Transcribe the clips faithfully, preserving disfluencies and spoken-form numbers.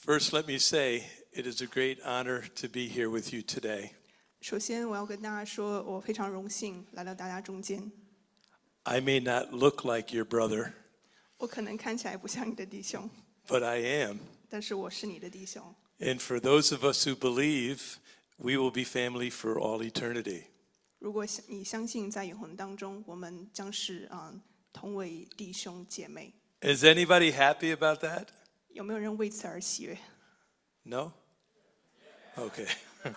First, let me say it is a great honor to be here with you today. 首先，我要跟大家说，我非常荣幸来到大家中间。 I may not look like your brother, 我可能看起来不像你的弟兄， but I am. 但是我是你的弟兄。 And for those of us who believe, we will be family for all eternity. 如果你相信在永恒当中，我们将是啊、呃、同为弟兄姐妹。 Is anybody happy about that? 有没有人为此而喜悦？ No? Okay.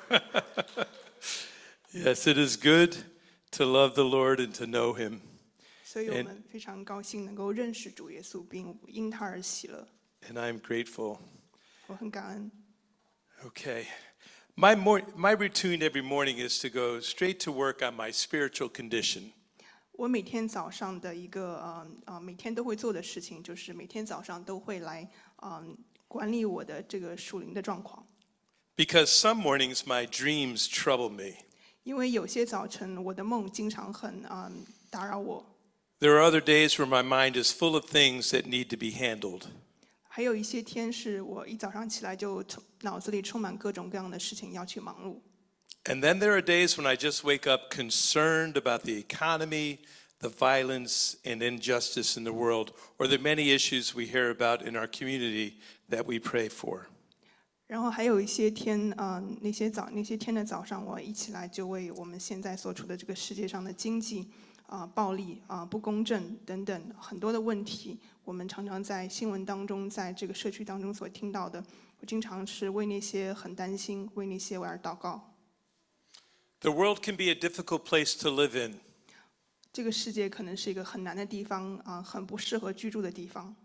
Yes, it is good to love the Lord and to know him. 所以我们非常高兴能够认识主耶稣，并因他而喜乐。 And I'm grateful. 我很感恩。 Okay. My, mor- my routine every morning is to go straight to work on my spiritual condition. 我每天早上的一个呃呃每天都会做的事情，就是每天早上都会来嗯、呃、管理我的这个属灵的状况。 Because some mornings my dreams trouble me. 因为有些早晨我的梦经常很嗯、呃、打扰我。 There are other days where my mind is full of things that need to be handled. 还有一些天是我一早上起来就脑子里充满各种各样的事情要去忙碌。 And then there are days when I just wake up concerned about the economy, the violence and injustice in the world, or the many issues we hear about in our community that we pray for. 然后还有一些天，呃，那些早那些天的早上，我一起来就为我们现在所处的这个世界上的经济、啊、呃、暴力、啊、呃、不公正等等很多的问题，我们常常在新闻当中，在这个社区当中所听到的，我经常是为那些很担心，为那些而祷告。 The world can be a difficult place to live in. 这个世界可能是一个很难的地方，啊、呃，很不适合居住的地方。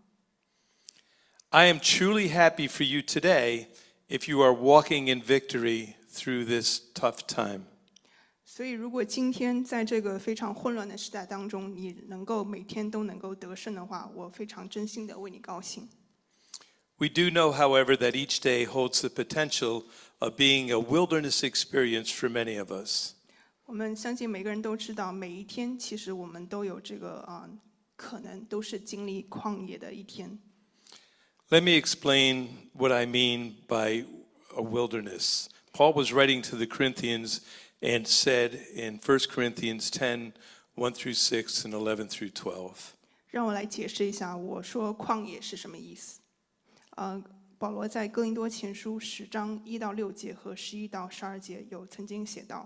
I am truly happy for you today if you are walking in victory through this tough time. 所以，如果今天在这个非常混乱的时代当中，你能够每天都能够得胜的话，我非常真心的为你高兴。 We do know, however, that each day holds the potential of being a wilderness experience for many of us. 我们相信每个人都知道，每一天其实我们都有这个啊、呃，可能都是经历旷野的一天。 Let me explain what I mean by a wilderness. Paul was writing to the Corinthians and said in First Corinthians ten, one through six and eleven through twelve. 让我来解释一下，我说旷野是什么意思。呃，保罗在哥林多前书十章一到六节和十一到十二节有曾经写道。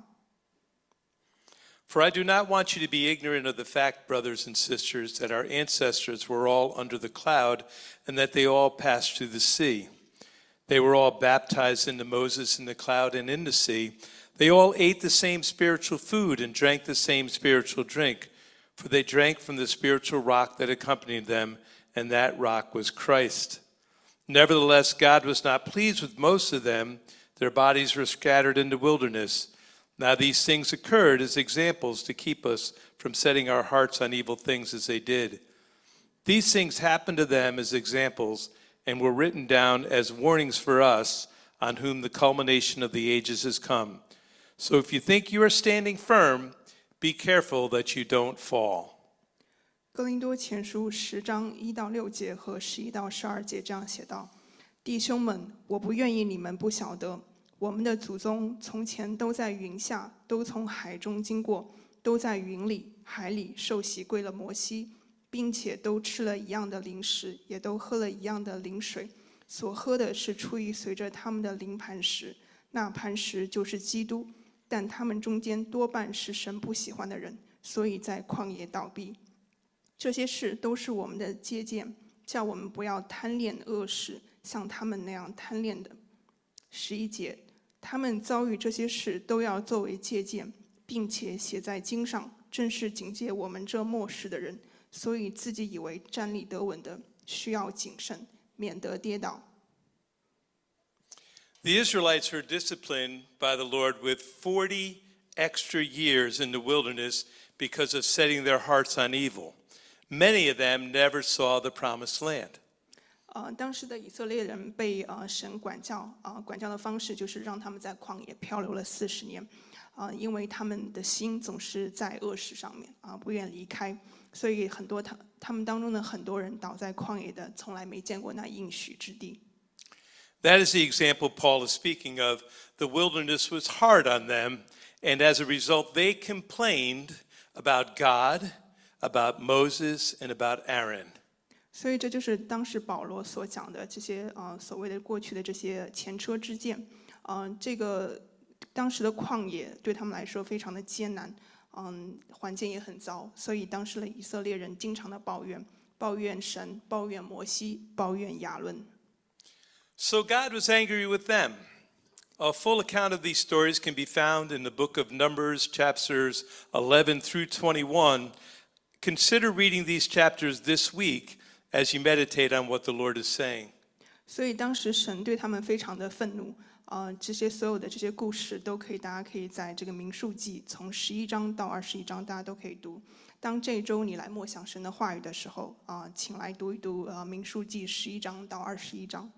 For I do not want you to be ignorant of the fact, brothers and sisters, that our ancestors were all under the cloud and that they all passed through the sea. They were all baptized into Moses in the cloud and in the sea. They all ate the same spiritual food and drank the same spiritual drink, for they drank from the spiritual rock that accompanied them, and that rock was Christ. Nevertheless, God was not pleased with most of them. Their bodies were scattered in the wilderness. Now these things occurred as examples to keep us from setting our hearts on evil things as they did. These things happened to them as examples and were written down as warnings for us, on whom the culmination of the ages has come. So if you think you are standing firm, be careful that you don't fall. 哥林多前书十章一到六节和十一到十二节这样写道：弟兄们，我不愿意你们不晓得，我们的祖宗从前都在云下，都从海中经过，都在云里、海里受洗归了摩西，并且都吃了一样的灵食，也都喝了一样的灵水。所喝的是出于随着他们的灵磐石，那磐石就是基督。但他们中间多半是神不喜欢的人，所以在旷野倒闭。这些事都是我们的借鉴，叫我们不要贪恋恶事，像他们那样贪恋的。十一节，他们遭遇这些事都要作为借鉴，并且写在经上，正是警戒我们这末世的人。所以自己以为站立得稳的，需要谨慎，免得跌倒。 The Israelites were disciplined by the Lord with forty extra years in the wilderness because of setting their hearts on evil. Many of them never saw the promised land. 呃，当时的以色列人被呃神管教，啊、呃，管教的方式就是让他们在旷野漂流了四十年，啊、呃，因为他们的心总是在恶事上面，啊、呃，不愿离开，所以很多他他们当中的很多人倒在旷野的，从来没见过那应许之地。 That is the example Paul is speaking of. The wilderness was hard on them, and as a result, they complained about God, about Moses, and about Aaron. 所以这就是当时保罗所讲的这些呃所谓的过去的这些前车之鉴。嗯、呃，这个当时的旷野对他们来说非常的艰难，嗯，环境也很糟，所以当时的以色列人经常的抱怨，抱怨神，抱怨摩西，抱怨亚伦。 So God was angry with them. A full account of these stories can be found in the book of Numbers, chapters eleven through twenty-one. Consider reading these chapters this week as you meditate on what the Lord is saying. 所以当时神对他们非常的愤怒，呃，这些所有的这些故事都可以，大家可以在这个民数记从十一章到二十一章，大家都可以读。当这一周你来默想神的话语的时候，啊、呃，请来读一读呃民数记十一章到二十一章。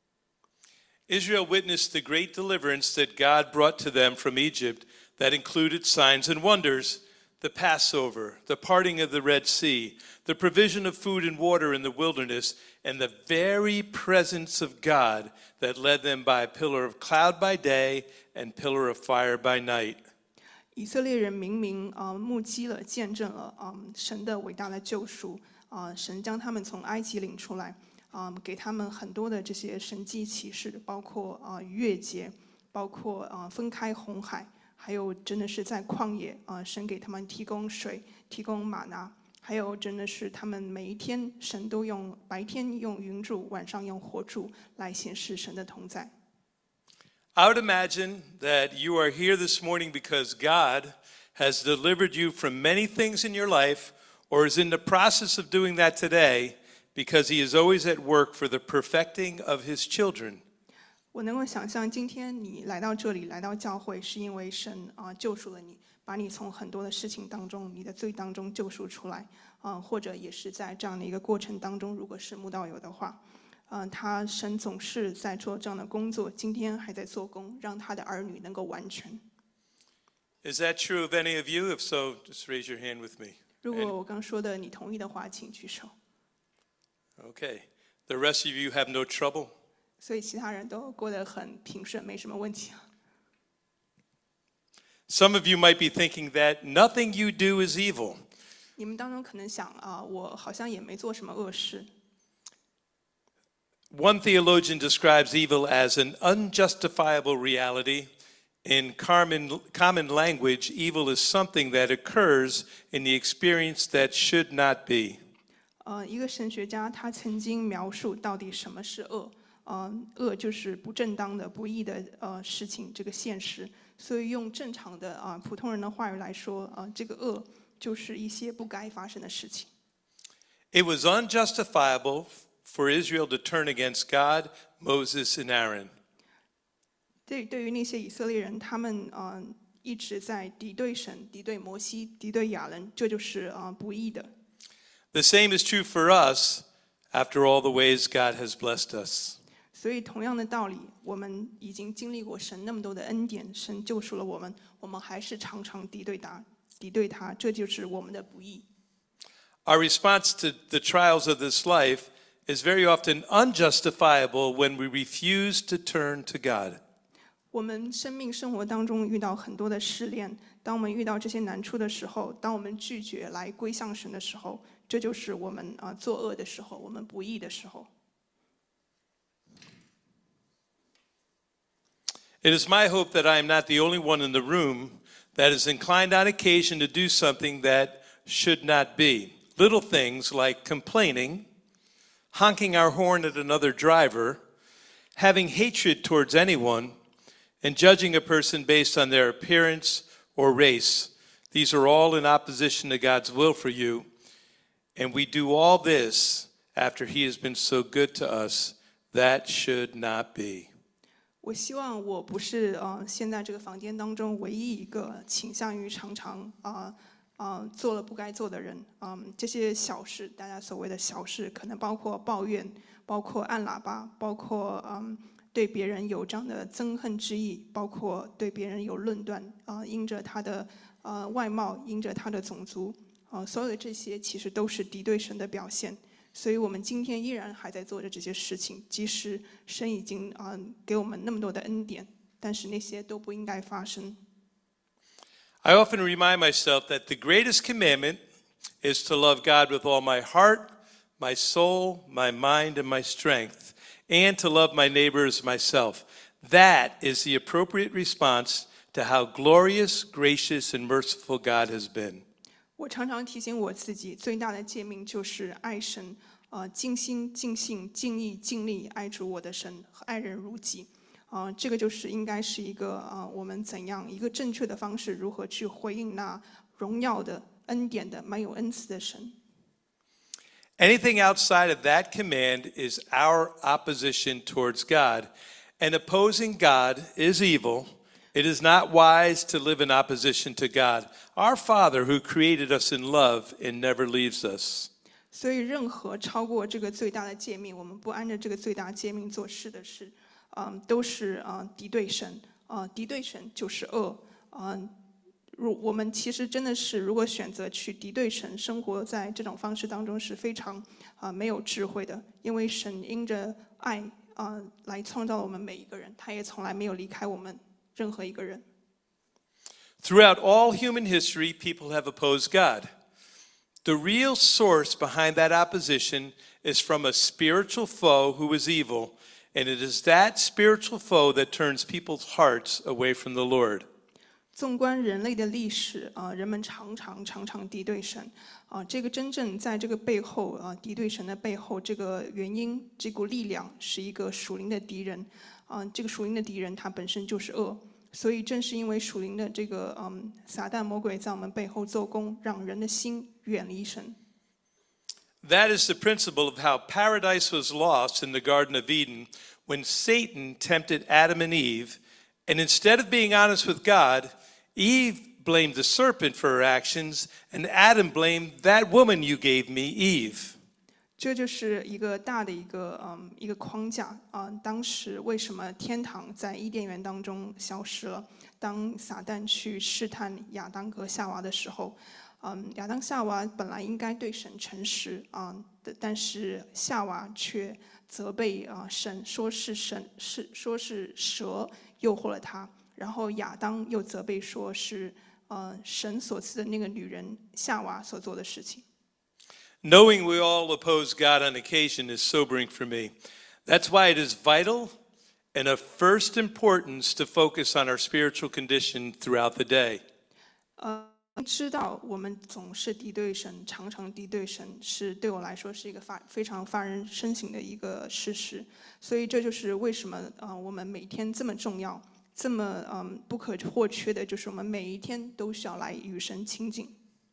Israel witnessed the great deliverance that God brought to them from Egypt that included signs and wonders, the Passover, the parting of the Red Sea, the provision of food and water in the wilderness, and the very presence of God that led them by a pillar of cloud by day and pillar of fire by night. 以色列人明明啊、呃、目击了、见证了啊、呃、神的伟大的救赎啊、呃，神将他们从埃及领出来。啊、嗯，给他们很多的这些神迹启示，包括啊、呃、月节，包括啊、呃、分开红海，还有真的是在旷野啊、呃，神给他们提供水，提供玛拿，还有真的是他们每一天神都用白天用云柱，晚上用火柱来显示神的同在。 I would imagine that you are here this morning because God has delivered you from many things in your life, or is in the process of doing that today.Because he is always at work for the perfecting of his children. 我能够想象，今天你来到这里，来到教会，是因为神啊、呃、救赎了你，把你从很多的事情当中、你的罪当中救赎出来啊、呃，或者也是在这样的一个过程当中，如果是慕道友的话，嗯、呃，他神总是在做这样的工作，今天还在做工，让他的儿女能够完全。 Is that true of any of you? If so, just raise your hand with me. 如果我刚说的你同意的话，请举手。 Okay. The rest of you have no trouble? 所以其他人都过得很平顺，没什么问题。 Some of you might be thinking that nothing you do is evil. 你们当中可能想啊、呃，我好像也没做什么恶事。 One theologian describes evil as an unjustifiable reality. In common, common language, evil is something that occurs in the experience that should not be. 呃，一个神学家他曾经描述到底什么是恶，呃，恶就是不正当的、不义的呃事情，这个现实。所以用正常的啊、呃、普通人的话语来说，啊、呃，这个恶就是一些不该发生的事情。 It was unjustifiable for Israel to turn against God, Moses, and Aaron. 对，对于那些以色列人，他们呃一直在敌对神、敌对摩西、敌对亚伦，这就是啊、呃、不义的。 The same is true for us after all the ways God has blessed us. 所以同样的道理，我们已经经历过神那么多的恩典，神救赎了我们，我们还是常常敌对他，敌对他，这就是我们的不义。 Our response to the trials of this life is very often unjustifiable when we refuse to turn to God. 我们生命生活当中遇到很多的试炼，当我们遇到这些难处的时候，当我们拒绝来归向神的时候，这就是我们啊、呃、作恶的时候，我们不义的时候。 It is my hope that I am not the only one in the room that is inclined on occasion to do something that should not be. Little things like complaining, honking our horn at another driver, having hatred towards anyone, and judging a person based on their appearance or race. These are all in opposition to God's will for you. And we do all this after he has been so good to us. That should not be. 我希望我不是呃现在这个房间当中唯一一个倾向于常常啊啊、呃呃、做了不该做的人。嗯、呃，这些小事，大家所谓的小事，可能包括抱怨，包括按喇叭，包括嗯对别人有这样的憎恨之意，包括对别人有论断啊、呃，因着他的呃外貌，因着他的种族啊、呃，所有的这些其实都是敌对神的表现。 所以我们今天依然还在做着这些事情，即使神已经啊、呃、给我们那么多的恩典，但是那些都不应该发生。 I often remind myself that the greatest commandment is to love God with all my heart, my soul, my mind, and my strength, and to love my neighbor as myself. That is the appropriate response to how glorious, gracious, and merciful God has been. 我常常提醒我自己，最大的诫命就是爱神，呃，尽心、尽性、尽意、尽力爱主我的神和爱人如己。啊、呃，这个就是应该是一个呃，我们怎样一个正确的方式，如何去回应那荣耀的、恩典的、满有恩慈的神。 Anything outside of that command is our opposition towards God, and opposing God is evil. It is not wise to live in opposition to God, our Father who created us in love and never leaves us. 所以，任何超过这个最大的诫命，我们不按照这个最大诫命做事的事，嗯，都是呃敌对神，呃，敌对神就是恶，嗯。如我们其实真的是，如果选择去敌对神，生活在这种方式当中是非常啊、呃、没有智慧的，因为神因着爱啊、呃、来创造了我们每一个人，他也从来没有离开我们任何一个人。 Throughout all human history, people have opposed God. The real source behind that opposition is from a spiritual foe who is evil, and it is that spiritual foe that turns people's hearts away from the Lord. 纵观人类的历史啊、呃，人们常常常常敌对神啊、呃，这个真正在这个背后啊、呃，敌对神的背后，这个原因，这股力量是一个属灵的敌人啊、呃，这个属灵的敌人他本身就是恶，所以正是因为属灵的这个嗯撒旦魔鬼在我们背后做工，让人的心远离神。 That is the principle of how paradise was lost in the Garden of Eden when Satan tempted Adam and Eve, and instead of being honest with God, Eve blamed the serpent for her actions, and Adam blamed that woman you gave me, Eve. 这就是一个大的一个嗯一个框架啊、呃。当时为什么天堂在伊甸园当中消失了？当撒旦去试探亚当和夏娃的时候，嗯，亚当夏娃本来应该对神诚实啊、呃，但是夏娃却责备啊、呃、神，说是神是说是蛇诱惑了他。然后亚当又责备说是呃神所赐的那个女人夏娃所做的事情。 Knowing we all oppose God on occasion is sobering for me. That's why it is vital and of first importance to focus on our spiritual condition throughout the day. 呃，知道我们总是敌对神，常常敌对神，是对我来说是一个发非常发人深省的一个事实。所以这就是为什么呃我们每天这么重要。这么嗯不可或缺的，就是我们每一天都需要来与神亲近。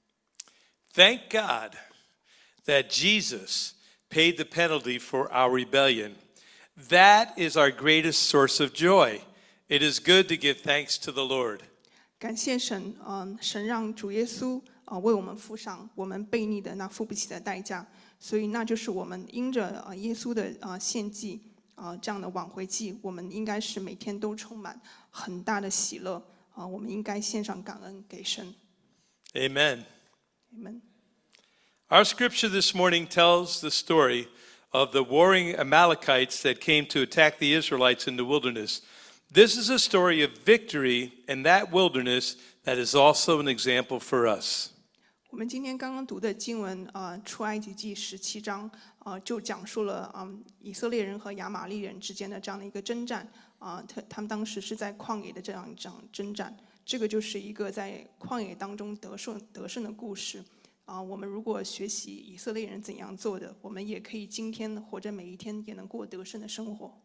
Thank God that Jesus paid the penalty for our rebellion. That is our greatest source of joy. It is good to give thanks to the Lord. 感谢神，嗯，神让主耶稣啊、呃、为我们付上我们悖逆的那付不起的代价，所以那就是我们因着啊、呃、耶稣的啊、呃、献祭。啊、呃，这样的挽回祭，我们应该是每天都充满很大的喜乐啊、呃，我们应该献上感恩给神。 Amen. Amen. Our scripture this morning tells the story of the warring Amalekites that came to attack the Israelites in the wilderness. This is a story of victory in that wilderness that is also an example for us. 我们今天刚刚读的经文啊，呃《出埃及记》十七章啊、呃，就讲述了啊、嗯、以色列人和亚玛力人之间的这样的一个征战啊、呃，他他们当时是在旷野的这样一场征战，这个就是一个在旷野当中得胜得胜的故事啊、呃。我们如果学习以色列人怎样做的，我们也可以今天或者每一天也能过得胜的生活。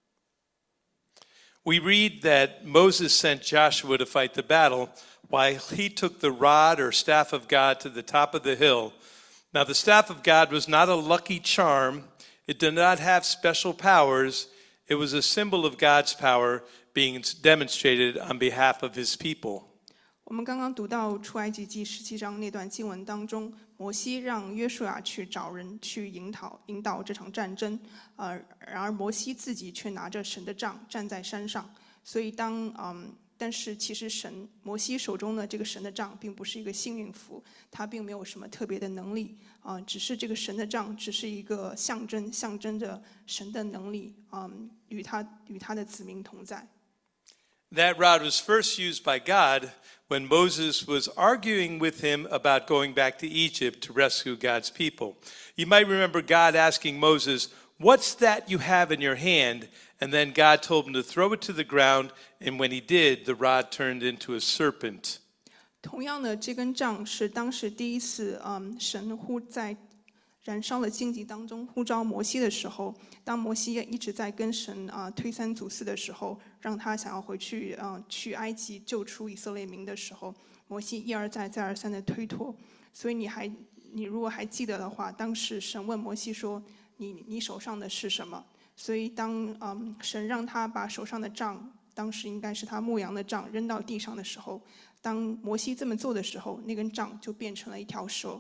We read that Moses sent Joshua to fight the battle while he took the rod or staff of God to the top of the hill. Now, the staff of God was not a lucky charm. It did not have special powers. It was a symbol of God's power being demonstrated on behalf of his people. 我们刚刚读到出埃及记十七章那段经文当中，摩西让约书亚去找人去引导引导这场战争，呃，然而摩西自己却拿着神的杖站在山上。所以当嗯但是其实神摩西手中的这个神的杖并不是一个幸运符，它并没有什么特别的能力啊、呃，只是这个神的杖只是一个象征，象征着神的能力啊、嗯，与他与他的子民同在。 That rod was first used by God when Moses was arguing with him about going back to Egypt to rescue God's people. You might remember God asking Moses, "What's that you have in your hand?" And then God told him to throw it to the ground, and when he did, the rod turned into a serpent. 同样的，这根杖是当时第一次，嗯，神呼在燃烧的荆棘当中呼召摩西的时候，当摩西一直在跟神啊、呃、推三阻四的时候，让他想要回去，嗯、呃，去埃及救出以色列民的时候，摩西一而再再而三的推脱。所以你还，你如果还记得的话，当时神问摩西说：“你你手上的是什么？”所以当嗯神让他把手上的杖，当时应该是他牧羊的杖扔到地上的时候，当摩西这么做的时候，那根杖就变成了一条蛇。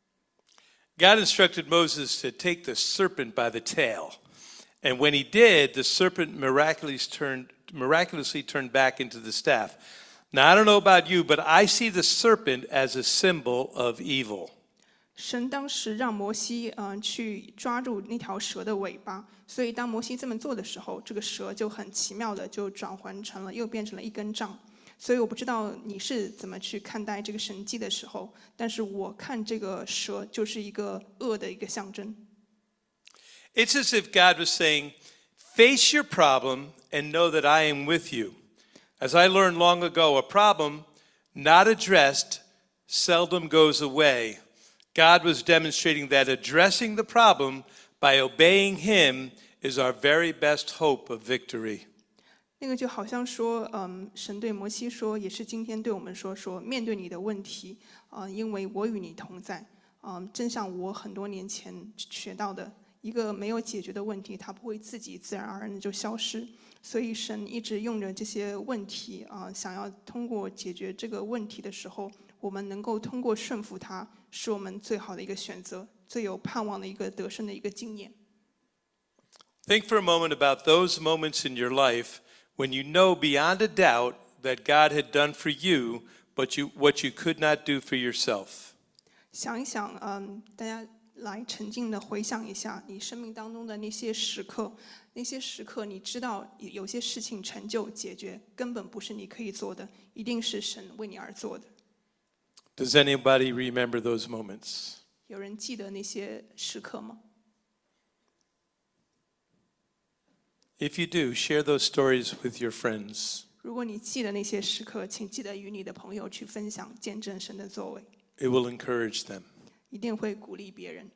God instructed Moses to take the serpent by the tail. And when he did, the serpent miraculously turned, miraculously turned back into the staff. Now, I don't know about you, but I see the serpent as a symbol of evil. 神当时让摩西嗯、呃、去抓住那条蛇的尾巴，所以当摩西这么做的时候，这个蛇就很奇妙的就转换成了，又变成了一根杖。所以我不知道你是怎么去看待这个神迹的时候，但是我看这个蛇就是一个恶的一个象征。 It's as if God was saying, face your problem and know that I am with you. As I learned long ago, a problem not addressed seldom goes away. God was demonstrating that addressing the problem by obeying him is our very best hope of victory. 那个就好像说，嗯，神对摩西说，也是今天对我们说，说面对你的问题，啊、呃，因为我与你同在，嗯、呃，正像我很多年前学到的，一个没有解决的问题，它不会自己自然而然的就消失，所以神一直用着这些问题，啊、呃，想要通过解决这个问题的时候，我们能够通过顺服它，是我们最好的一个选择，最有盼望的一个得胜的一个经验。 Think for a moment about those moments in your life when you know beyond a doubt that God had done for you but you, what you could not do for yourself. 想一想，嗯，大家来沉静的回想一下你生命当中的那些时刻，那些时刻你知道有些事情成就解决根本不是你可以做的，一定是神为你而做的。 Does anybody remember those moments? 有人记得那些时刻吗？ If you do, share those stories with your friends. 如果你记得那些时刻，请记得与你的朋友去分享，见证神的作为， It will encourage them. 一定会鼓励别人。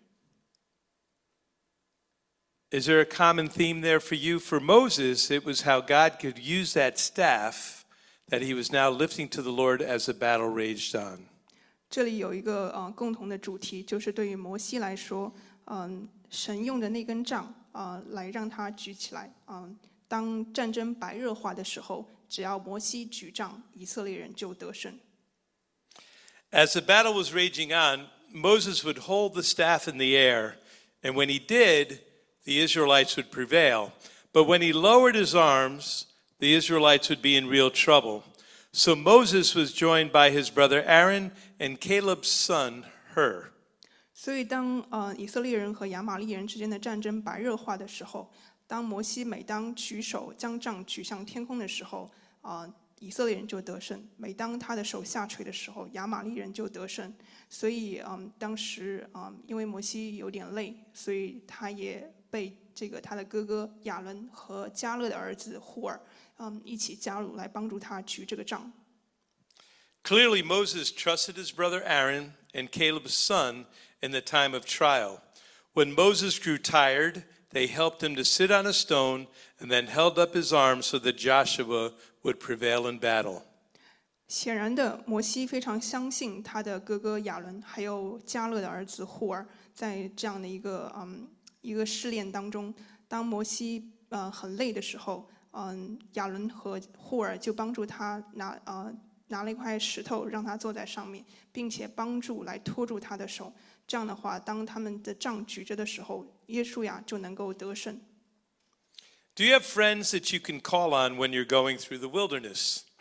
Is there a common theme there for you? For Moses, it was how God could use that staff that he was now lifting to the Lord as the battle raged on. 这里有一个呃共同的主题，就是对于摩西来说，嗯、呃，神用的那根杖啊、呃，来让他举起来。嗯、呃，当战争白热化的时候，只要摩西举杖，以色列人就得胜。 As the battle was raging on, Moses would hold the staff in the air, and when he did, the Israelites would prevail. But when he lowered his arms, the Israelites would be in real trouble. So Moses was joined by his brother Aaron and Caleb's son Hur. 所以当呃以色列人和亚玛力人之间的战争白热化的时候，当摩西每当举手将杖举向天空的时候，啊、呃，以色列人就得胜；每当他的手下垂的时候，亚玛力人就得胜。所以，嗯，当时啊、嗯，因为摩西有点累，所以他也被这个他的哥哥亚伦和加勒的儿子户尔，嗯，一起加入来帮助他举这个杖。 Clearly, Moses trusted his brother Aaron and Caleb's son in the time of trial. When Moses grew tired, they helped him to sit on a stone and then held up his arms so that Joshua would prevail in battle. 显然的，摩西非常相信他的哥哥亚伦，还有加勒的儿子户尔，在这样的一个嗯一个试炼当中，当摩西呃很累的时候，嗯，亚伦和户尔就帮助他拿呃拿了一块石头，让他坐在上面，并且帮助来拖住他的手。这样的话，当他们的杖举着的时候，耶稣亚就能够得胜。 Do you have friends that you can call on when you're going through the wilderness?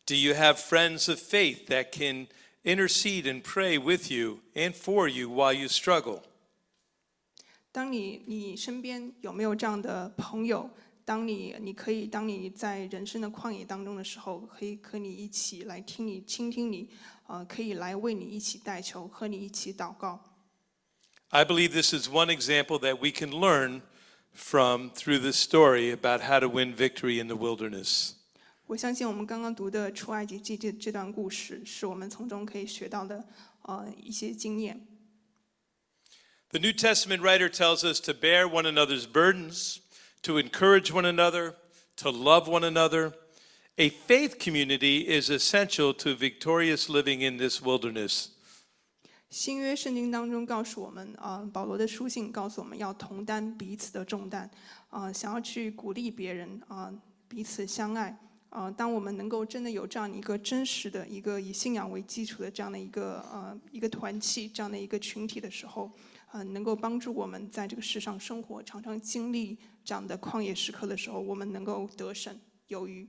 Do you have friends of faith that can intercede and pray with you and for you while you struggle? 当你你身边有没有这样的朋友？当你你可以当你在人生的旷野当中的时候，可以和你一起来听你倾听你，呃，可以来为你一起代求，和你一起祷告。 I believe this is one example that we can learn from through this story about how to win victory in the wilderness. 我相信我们刚刚读的出埃及记这这段故事，是我们从中可以学到的呃一些经验。 The New Testament writer tells us to bear one another's burdens, to encourage one another, to love one another. A faith community is essential to victorious living in this wilderness. 新约圣经当中告诉我们，啊、呃，保罗的书信告诉我们要同担彼此的重担，啊、呃，想要去鼓励别人，啊、呃，彼此相爱，啊、呃，当我们能够真的有这样一个真实的一个以信仰为基础的这样的一个呃一个团契，这样的一个群体的时候，呃，能够帮助我们在这个世上生活，常常经历这样的旷野时刻的时候，我们能够得胜有余。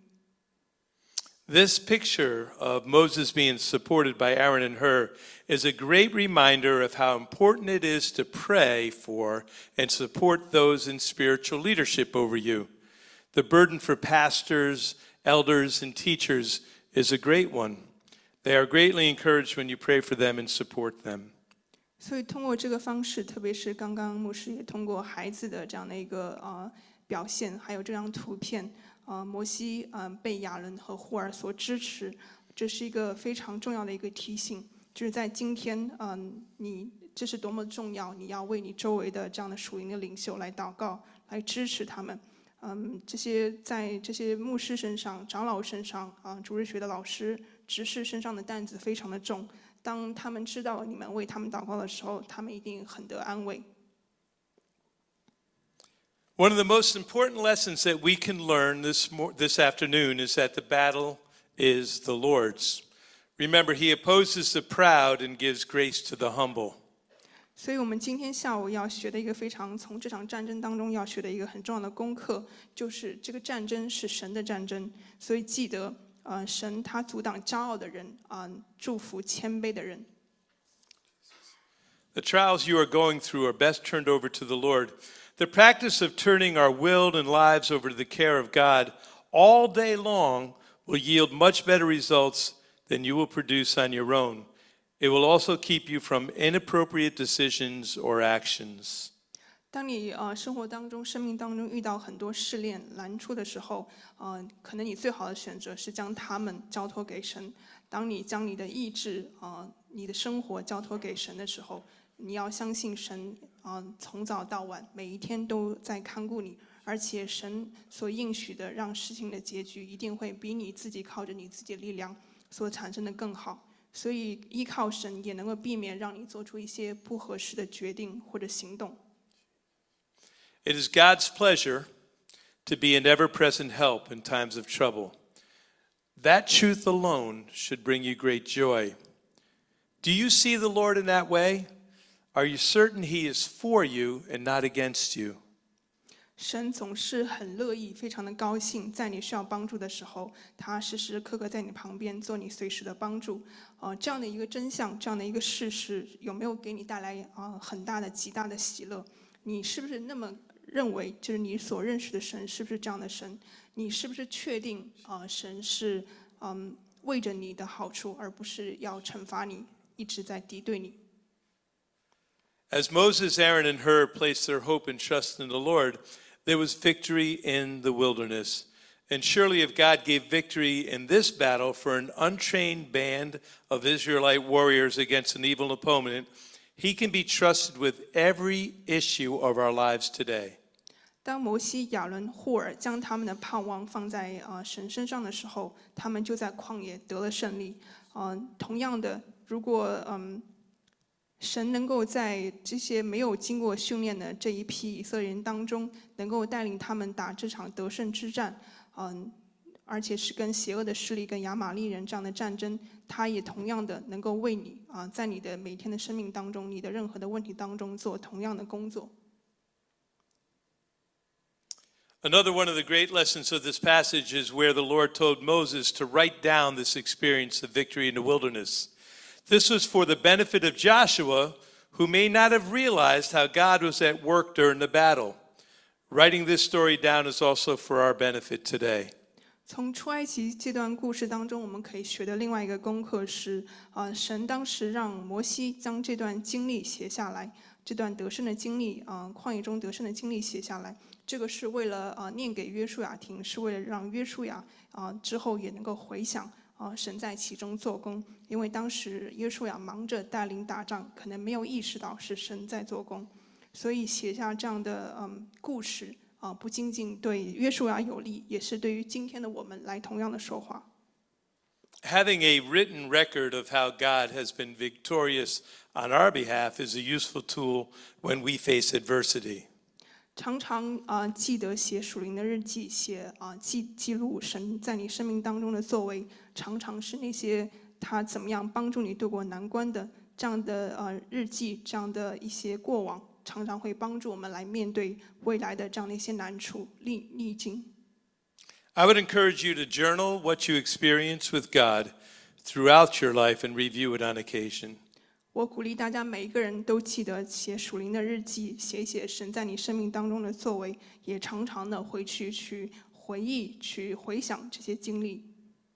This picture of Moses being supported by Aaron and Hur is a great reminder of how important it is to pray for and support those in spiritual leadership over you. The burden for pastors, elders, and teachers is a great one. They are greatly encouraged when you pray for them and support them. 所以通过这个方式，特别是刚刚牧师也通过孩子的这样的一个呃表现，还有这张图片。呃，摩西嗯、呃、被亚伦和户尔所支持，这是一个非常重要的一个提醒，就是在今天，嗯、呃，你这是多么重要，你要为你周围的这样的属灵的领袖来祷告，来支持他们。嗯，这些在这些牧师身上、长老身上啊、呃，主日学的老师、执事身上的担子非常的重。当他们知道你们为他们祷告的时候，他们一定很得安慰。 One of the most important lessons that we can learn this, this afternoon is that the battle is the Lord's. Remember, He opposes the proud and gives grace to the humble. 所以我们今天下午要学的一个非常从这场战争当中要学的一个很重要的功课，就是这个战争是神的战争。所以记得，呃，神他阻挡骄傲的人，啊、呃，祝福谦卑的人。 The trials you are going through are best turned over to the Lord.The practice of turning our will and lives over to the care of God all day long will yield much better results than you will produce on your own. It will also keep you from inappropriate decisions or actions. 当你呃生活当中、生命当中遇到很多试炼、难处的时候，呃，可能你最好的选择是将他们交托给神。当你将你的意志、呃，你的生活交托给神的时候，你要相信神。啊、呃，从早到晚，每一天都在看顾你，而且神所应许的，让事情的结局一定会比你自己靠着你自己的力量所产生的更好。所以依靠神，也能够避免让你做出一些不合适的决定或者行动。 It is God's pleasure to be an ever-present help in times of trouble. That truth alone should bring you great joy. Do you see the Lord in that way?Are you certain He is for you and not against you? 神总是很乐意，非常的高兴，在你需要帮助的时候，他时时刻刻在你旁边，做你随时的帮助。呃，这样的一个真相，这样的一个事实，有没有给你带来啊、呃、很大的、极大的喜乐？你是不是那么认为？就是你所认识的神是不是这样的神？你是不是确定啊、呃，神是嗯为着你的好处，而不是要惩罚你，一直在敌对你？ As Moses, Aaron, and Hur placed their hope and trust in the Lord, there was victory in the wilderness. And surely if God gave victory in this battle for an untrained band of Israelite warriors against an evil opponent, He can be trusted with every issue of our lives today. 当摩西、亚伦、户尔将他们的盼望放在啊、呃、神身上的时候，他们就在旷野得了胜利。嗯、呃，同样的，如果嗯。神能够在这些没有经过训练的这一批以色列人当中，能够带领他们打这场得胜之战，嗯，而且是跟邪恶的势力、跟亚玛力人这样的战争，他也同样的能够为你啊，在你的每天的生命当中，你的任何的问题当中做同样的工作。 Another one of the great lessons of this passage is where the Lord told Moses to write down this experience of victory in the wilderness. This was for the benefit of Joshua, who may not have realized how God was at work during the battle. Writing this story down is also for our benefit today. 从出埃及这段故事当中，我们可以学的另外一个功课是，呃，神当时让摩西将这段经历写下来，这段得胜的经历，呃，旷野中得胜的经历写下来。这个是为了呃念给约书亚听，是为了让约书亚啊、呃、之后也能够回想啊、呃、神在其中做工。因为当时约书亚忙着带领打仗，可能没有意识到是神在做工，所以写下这样的嗯故事啊、呃，不仅仅对约书亚有利，也是对于今天的我们来同样的说话。 Having a written record of how God has been victorious on our behalf is a useful tool when we face adversity. 常常啊、呃、记得写属灵的日记，写啊、呃、记记录神在你生命当中的作为，常常是那些他怎么样帮助你度过难关的这样的呃日记，这样的一些过往，常常会帮助我们来面对未来的这样的一些难处逆逆境。 I would encourage you to journal what you experience with God throughout your life and review it on occasion. 我鼓励大家每一个人都记得写属灵的日记，写一写神在你生命当中的作为，也常常的回去去回忆、去回想这些经历。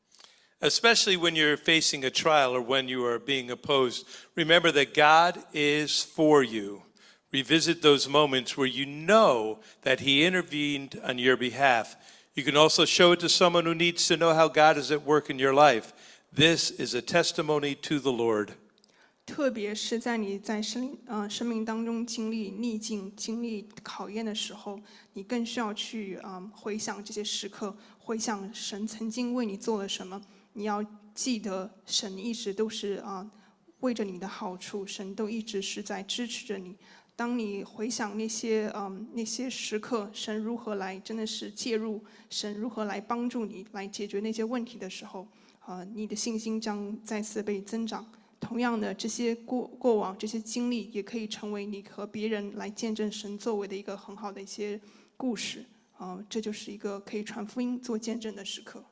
Especially when you're facing a trial or when you are being opposed, remember that God is for you. Revisit those moments where you know that He intervened on your behalf. You can also show it to someone who needs to know how God is at work in your life. This is a testimony to the Lord. 特别是在你在生呃生命当中经历逆境、经历考验的时候，你更需要去啊、呃、回想这些时刻，回想神曾经为你做了什么。你要记得，神一直都是啊、呃、为着你的好处，神都一直是在支持着你。当你回想那些嗯、呃、那些时刻，神如何来真的是介入，神如何来帮助你来解决那些问题的时候，啊、呃，你的信心将再次被增长。同样的，这些过过往这些经历，也可以成为你和别人来见证神作为的一个很好的一些故事啊、呃，这就是一个可以传福音、做见证的时刻。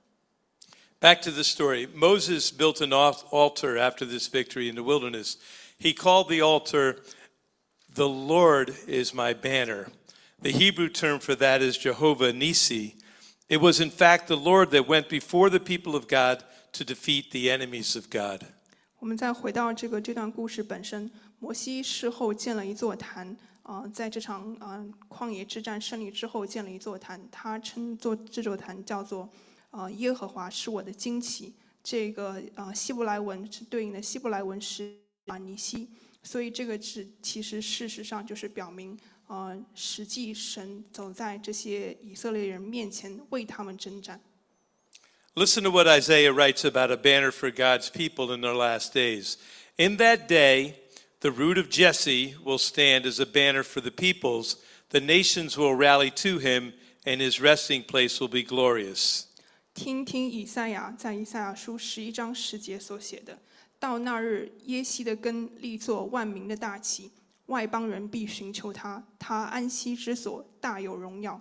Back to the story. Moses built an altar after this victory in the wilderness. He called the altar, "The Lord is my banner." The Hebrew term for that is Jehovah Nissi. It was in fact the Lord that went before the people of God to defeat the enemies of God. 我们再回到这个这段故事本身，摩西事后建了一座坛，啊、呃，在这场啊、呃、旷野之战胜利之后建了一座坛，他称作这座坛叫做啊、呃、耶和华是我的旌旗。这个啊、呃、希伯来文是对应的希伯来文是啊尼西，所以这个是其实事实上就是表明，呃，实际神走在这些以色列人面前为他们征战。 Listen to what Isaiah writes about a banner for God's people in their last days. In that day, the root of Jesse will stand as a banner for the peoples. The nations will rally to him, and his resting place will be glorious. 听听以赛亚在以赛亚书十一章十节所写的：到那日，耶西的根立作万民的大旗，外邦人必寻求他，他安息之所大有荣耀。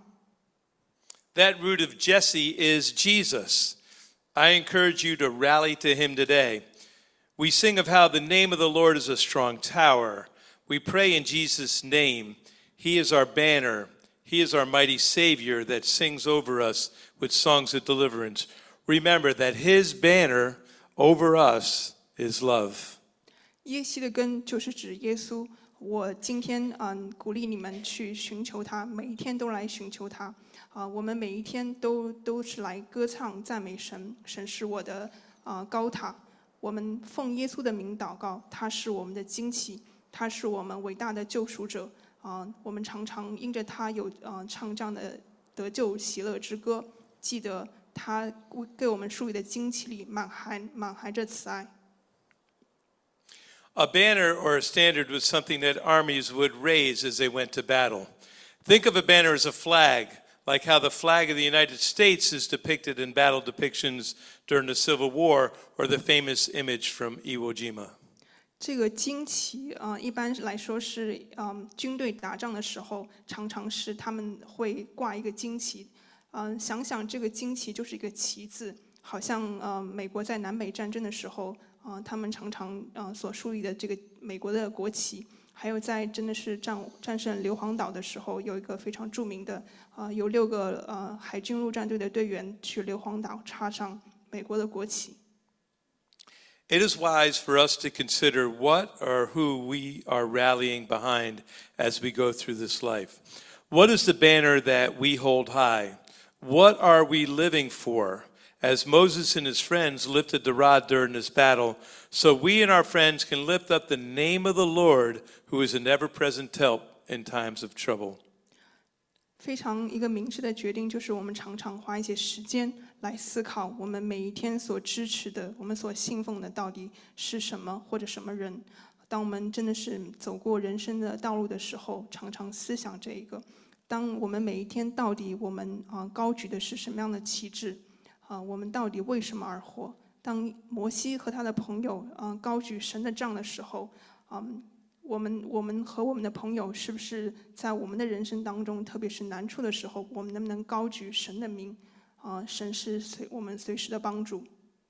That root of Jesse is Jesus. I encourage you to rally to him today. We sing of how the name of the Lord is a strong tower. We pray in Jesus' name. He is our banner. He is our mighty Savior that sings over us with songs of deliverance. Remember that his banner over us is love. 耶西的根就是指耶稣。我今天嗯鼓励你们去寻求他，每一天都来寻求他。啊、呃，我们每一天都都是来歌唱赞美神，神是我的啊、呃、高塔。我们奉耶稣的名祷告，他是我们的旌旗，他是我们伟大的救赎者。啊、呃，我们常常因着他有啊、呃、唱这样的得救喜乐之歌，记得他给我们树立的旌旗里满含满含着慈爱。 A banner or a standard was something that armies would raise as they went to battle. Think of a banner as a flag, like how the flag of the United States is depicted in battle depictions during the Civil War, or the famous image from Iwo Jima. 这个旌旗啊、呃，一般来说是嗯、呃、军队打仗的时候，常常是他们会挂一个旌旗。嗯、呃，想想这个旌旗就是一个旗字，好像呃美国在南北战争的时候，呃他们常常呃所树立的这个美国的国旗，还有在真的是战战胜硫磺岛的时候，有一个非常著名的，呃有六个呃海军陆战队的队员去硫磺岛插上美国的国旗。 It is wise for us to consider what or who we are rallying behind as we go through this life. What is the banner that we hold high? What are we living for? As Moses and his friends lifted the rod during this battle, so we and our friends can lift up the name of the Lord, who is an ever-present help in times of trouble. 非常一个明智的决定，就是我们常常花一些时间来思考，我们每一天所支持的、我们所信奉的到底是什么，或者什么人。当我们真的是走过人生的道路的时候，常常思想这一个。当我们每一天到底我们啊高举的是什么样的旗帜啊？我们到底为什么而活？当摩西和他的朋友啊高举神的杖的时候，嗯。我们我们和我们的朋友是不是在我们的人生当中，特别是难处的时候，我们能不能高举神的名？啊、呃，神是随我们随时的帮助。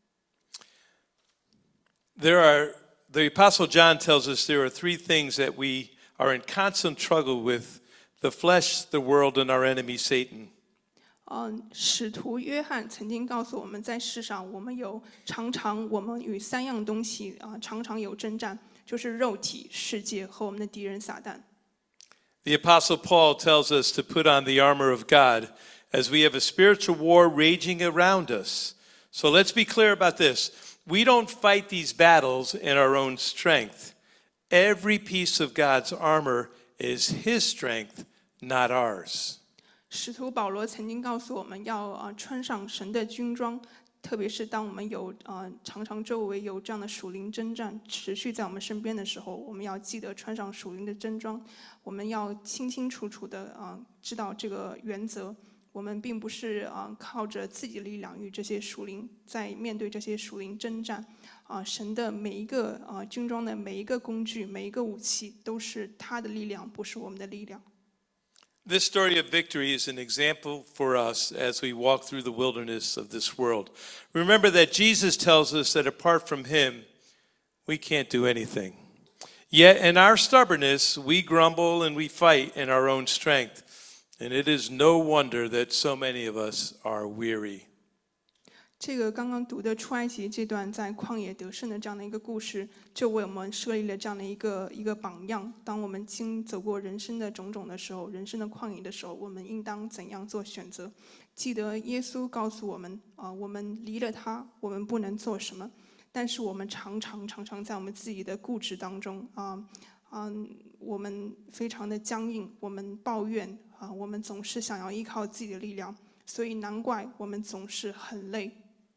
There are the Apostle John tells us there are three things that we are in constant struggle with: the flesh, the world, and our enemy Satan. 嗯，使徒约翰曾经告诉我们在世上，我们有常常我们与三样东西啊、呃、常常有征战。就是肉体、世界和我们的敌人撒旦。 The Apostle Paul tells us to put on the armor of God as we have a spiritual war raging around us. So let's be clear about this. We don't fight these battles in our own strength. Every piece of God's armor is His strength, not ours. 使徒保罗曾经告诉我们要啊、呃、穿上神的军装。特别是当我们有呃常常周围有这样的属灵征战持续在我们身边的时候，我们要记得穿上属灵的真装。我们要清清楚楚的啊、呃、知道这个原则。我们并不是啊、呃、靠着自己的力量与这些属灵在面对这些属灵征战啊、呃。神的每一个啊、呃、军装的每一个工具、每一个武器都是他的力量，不是我们的力量。 This story of victory is an example for us as we walk through the wilderness of this world. Remember that Jesus tells us that apart from Him, we can't do anything. Yet in our stubbornness, we grumble and we fight in our own strength. And it is no wonder that so many of us are weary. 这个刚刚读的出埃及这段在旷野得胜的这样的一个故事，就为我们设立了这样的一个一个榜样。当我们经走过人生的种种的时候，人生的旷野的时候，我们应当怎样做选择？记得耶稣告诉我们啊、呃，我们离了他，我们不能做什么。但是我们常常常常在我们自己的固执当中啊啊、呃呃，我们非常的僵硬，我们抱怨啊、呃，我们总是想要依靠自己的力量，所以难怪我们总是很累。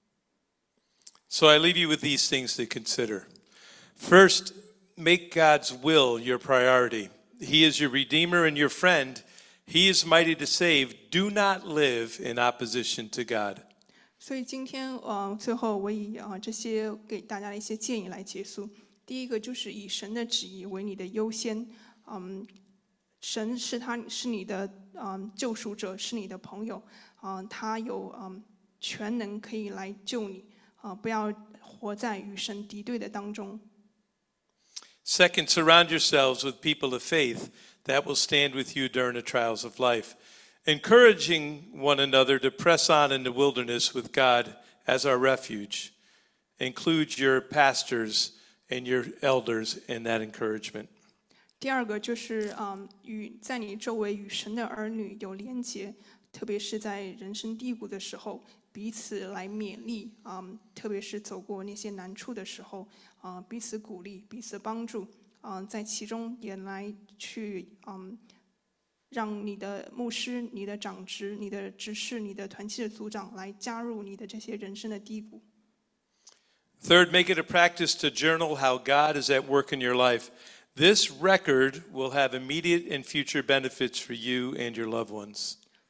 So I leave you with these things to consider. First, make God's will your priority. He is your Redeemer and your friend. He is mighty to save. Do not live in opposition to God. 所以今天呃，最后我以啊、呃、这些给大家的一些建议来结束。第一个就是以神的旨意为你的优先。嗯，神是他是你的嗯救赎者，是你的朋友。嗯，他有嗯全能可以来救你。啊，不要活在与神敌对的当中。 Second, surround yourselves with people of faith that will stand with you during the trials of life, encouraging one another to press on in the wilderness with God as our refuge. Include your pastors and your elders in that encouragement. 第二个就是嗯，与在你周围与神的儿女有连结，特别是在人生低谷的时候。彼此来勉励啊、嗯，特别是走过那些难处的时候啊、呃，彼此鼓励，彼此帮助啊、呃，在其中也来去嗯，让你的牧师、你的长职、你的执事、你的团契的组长来加入你的这些人生的低谷。 Third, make it a practice to journal how God is at work in your life. This record will have immediate and future benefits for you and your loved ones.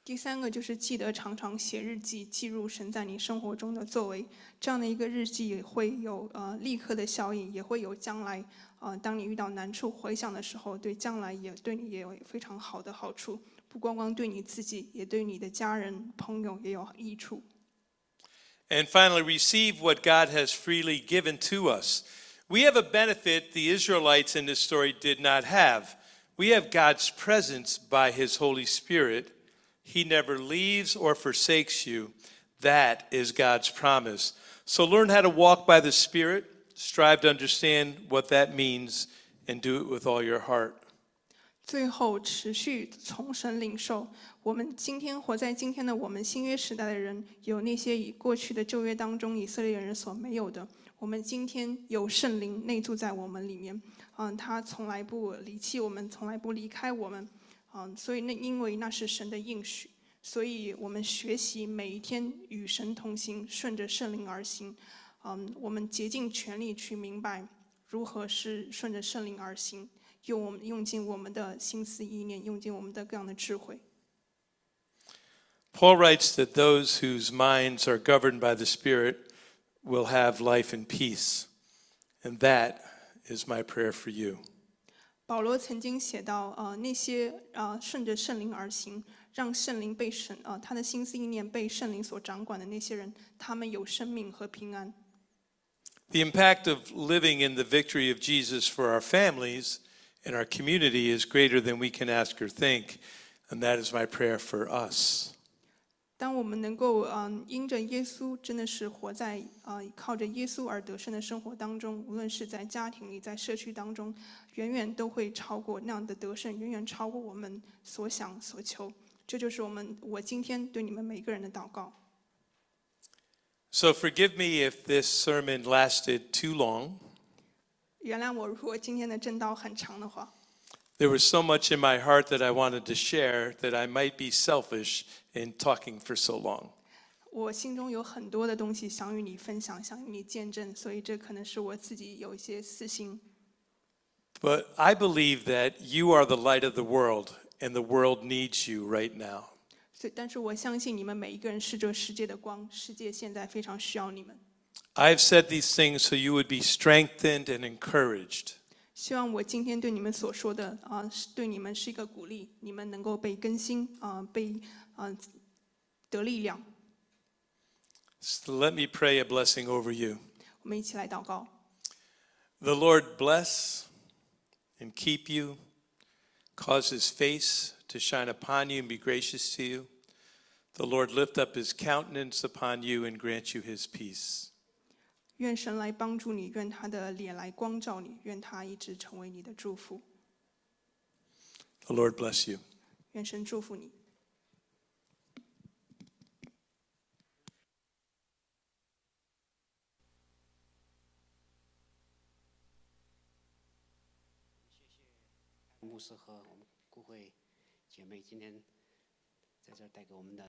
第三个就是记得常常写日记，记录神在你生活中的作为。这样的一个日记也会有呃立刻的效应，也会有将来呃当你遇到难处回想的时候，对将来也对你也有非常好的好处。不光光对你自己，也对你的家人、朋友也有益处。 And finally, receive what God has freely given to us. We have a benefit the Israelites in this story did not have. We have God's presence by his Holy Spirit. He never leaves or forsakes you. That is God's promise. So learn how to walk by the Spirit. Strive to understand what that means and do it with all your heart. 最后，持续从神领受。我们今天活在今天的我们新约时代的人，有那些以过去的旧约当中以色列人所没有的。我们今天有圣灵内住在我们里面，嗯，他从来不离弃我们，从来不离开我们，嗯，所以那因为那是神的应许，所以我们学习每一天与神同行，顺着圣灵而行，嗯，我们竭尽全力去明白如何是顺着圣灵而行。用我们用尽我们的心思意念，用尽我们的各样的智慧。 Paul writes that those whose minds are governed by the Spirit will have life and peace, and that is my prayer for you. 保罗曾经写到，呃，那些呃顺着圣灵而行，让圣灵被神呃他的心思意念被圣灵所掌管的那些人，他们有生命和平安。 The impact of living in the victory of Jesus for our families and our community is greater than we can ask or think, and that is my prayer for us. 当我们能够嗯、呃、因着耶稣，真的是活在呃靠着耶稣而得胜的生活当中，无论是在家庭里，在社区当中，远远都会超过那样的得胜，远远超过我们所想所求。这就是我们我今天对你们每个人的祷告。 So forgive me if this sermon lasted too long. 原谅我，如果今天的正道很长的话。 There was so much in my heart that I wanted to share that I might be selfish in talking for so long. 我心中有很多的东西想与你分享，想与你见证，所以这可能是我自己有一些私心。 But I believe that you are the light of the world, and the world needs you right now. 所以，但是我相信你们每一个人是这世界的光，世界现在非常需要你们。 I've said these things so you would be strengthened and encouraged. 希望我今天对你们所说的啊、呃，对你们是一个鼓励，你们能够被更新啊、呃，被啊、呃、得力量。 So let me pray a blessing over you. 我们一起来祷告。 The Lord bless and keep you, cause his face to shine upon you and be gracious to you. The Lord lift up his countenance upon you and grant you his peace. 愿神来帮助你，愿他的脸来光照你，愿他一直成为你的祝福。 The Lord bless you. 愿神祝福你。 牧师和我们顾会姐妹今天在这儿带给我们的